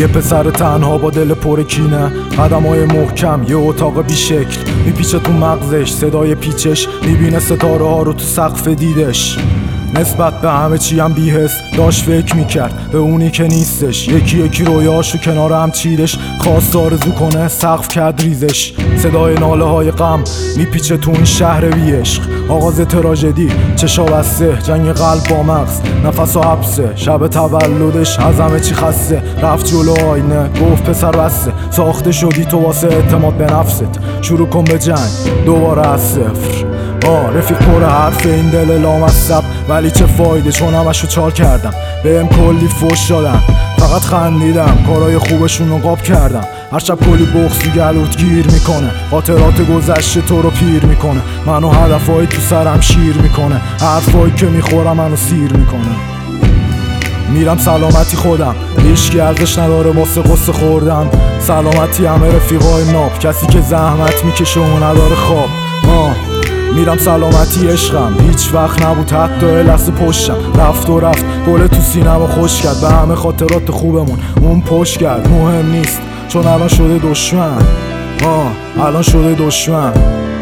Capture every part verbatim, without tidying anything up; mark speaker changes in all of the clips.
Speaker 1: یه پسر تنها با دل پر کینه، قدمای محکم، یه اتاق بی شکل، میپیچه تو مغزش صدای پیچش، میبینه ستاره ها رو تو سقف دیدش. نسبت به همه چی هم بی‌حس داشت فکر میکرد به اونی که نیستش. یکی یکی رویاشو کنار هم چیدش، خواست آرزو کنه سقف کرد ریزش. صدای ناله های غم میپیچه تو این شهر بی عشق، آغاز تراژدی چشا بسته، جنگ قلب با مغز، نفس و حبسه. شب تولدش از همه چی خسته، رفت جلو آینه گفت پسر بسته، ساخته شدی تو واسه اعتماد به نفست، شروع کن به جنگ دوباره از صفر. آه رفیق پر حرف این دل لامصب، ولی چه فایده چون همشو چار کردم، بهم کلی فوش دادم فقط خندیدم، کارای خوبشون رو قاب کردم. هر شب کلی بغض تو گلوت گیر میکنه، خاطرات گذشته تو رو پیر میکنه، منو هدفای تو سرم شیر میکنه، حرفایی که میخورم منو سیر میکنه. میرم سلامتی خودم، هیچکی ارزش نداره واسه قصه خوردم. سلامتی همه رفیقای ناب، کسی که زحمت میکشه و نداره خواب. آه میرم سلامتی عشقم، هیچ وقت نبود حتی لحظه پشتم، رفت و رفت گل تو سینم و خوش کرد، به همه خاطرات خوبمون اون پشت کرد. مهم نیست چون الان شده دشمن، آه الان شده دشمن.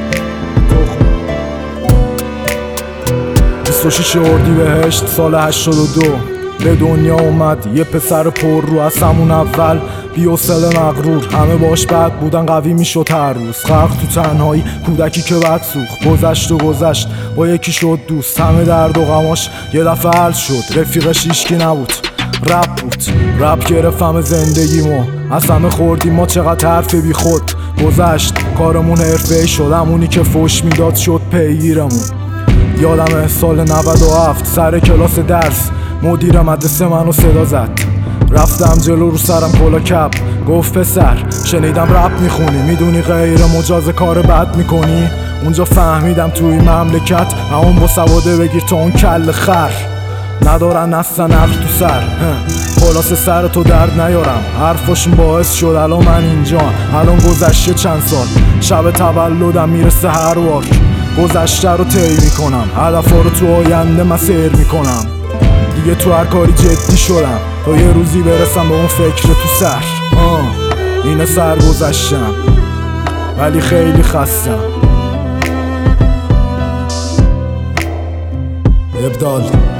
Speaker 1: بیست و شش اردیبهشت سال هشتاد و دو به دنیا اومد یه پسر پر رو، از همون اول بی‌حوصله مغرور، همه باش بد بودن قوی میشد هر روز، غرق تو تنهایی کودکی که بد سوخت، گذشت و گذشت با یکی شد دوست، همه درد و غماش یه دفعه حل شد، رفیقش هیچکی نبود رپ بود، رپ گرفت همه زندگیمو، از همه خوردیم ما چقدر حرف بی خود، گذشت کارمون حرفه‌ای شد، همونی که فوش میداد شد پیگیرمون. یادم سال نود و هفت سر کلاس درس مدیر مدرسه منو صدا زد، رفتم جلو رو سرم کلا کپ، گفت پسر شنیدم رپ میخونی، میدونی غیر مجاز کار بد میکنی؟ اونجا فهمیدم توی مملکت همون با سواده بگیر تا اون کل خر، ندارن اصلا عقل تو سر. خلاصه سر تو درد نیارم، حرفاشون باعث شد الان من اینجا، الان گذشته چند سال، شب تولدم میرسه هر وار، گذشته رو طی میکنم، هدفا رو تو آینده من سیر میکنم، دیگه تو هر کاری جدی شدم تا یه روزی برسم به اون فکر تو سر. آه اینه سر گذشتم ولی خیلی خستم. ابدال